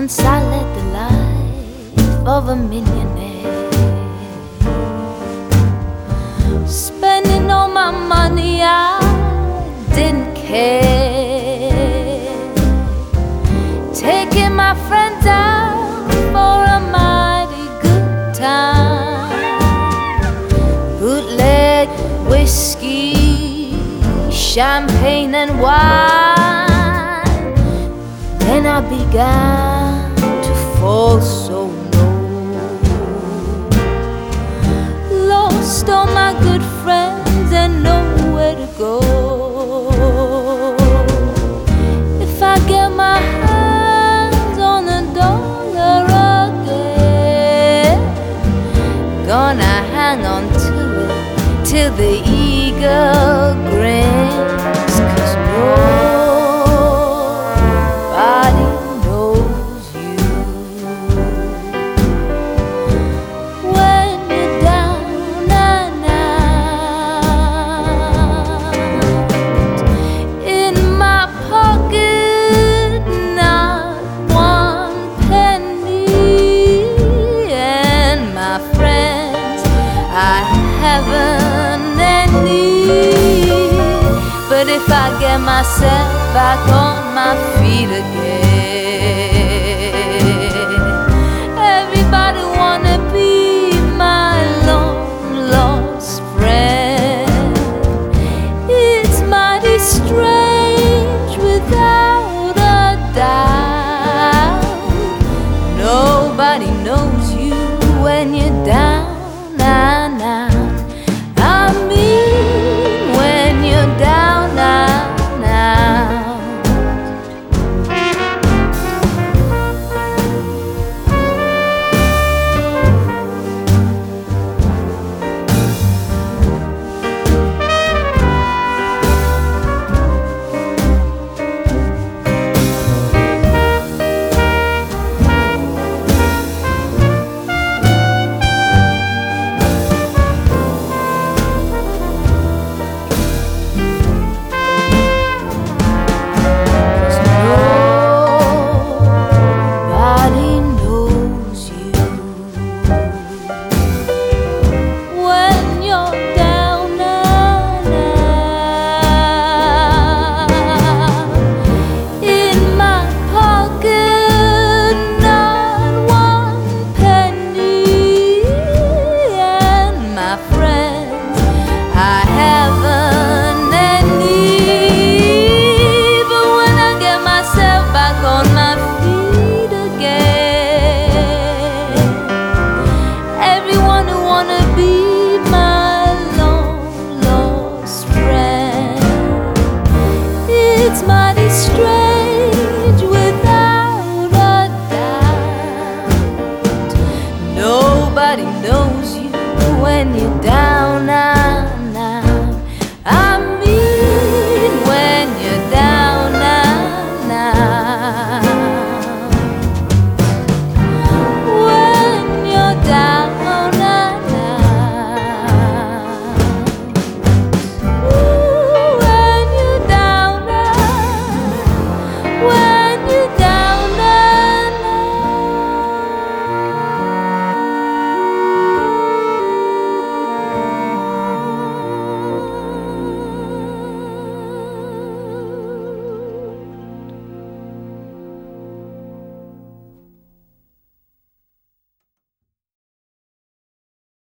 Once I led the life of a millionaire, spending all my money, I didn't care. Taking my friends out for a mighty good time, bootleg whiskey, champagne and wine. Then I began to fall so low, lost all my good friends and nowhere to go. If I get my hands on $1 again, gonna hang on to it till the eagle grins, 'cause nobody knows you when you're down and out. In my pocket, not one penny, and my friends, I haven't any. But if I get myself back on my feet again, everybody wanna be my long lost friend. It's mighty strange without a doubt. Nobody knows you when you're down and out. I mean, when you're down and out. It's mighty strange without a doubt. Nobody knows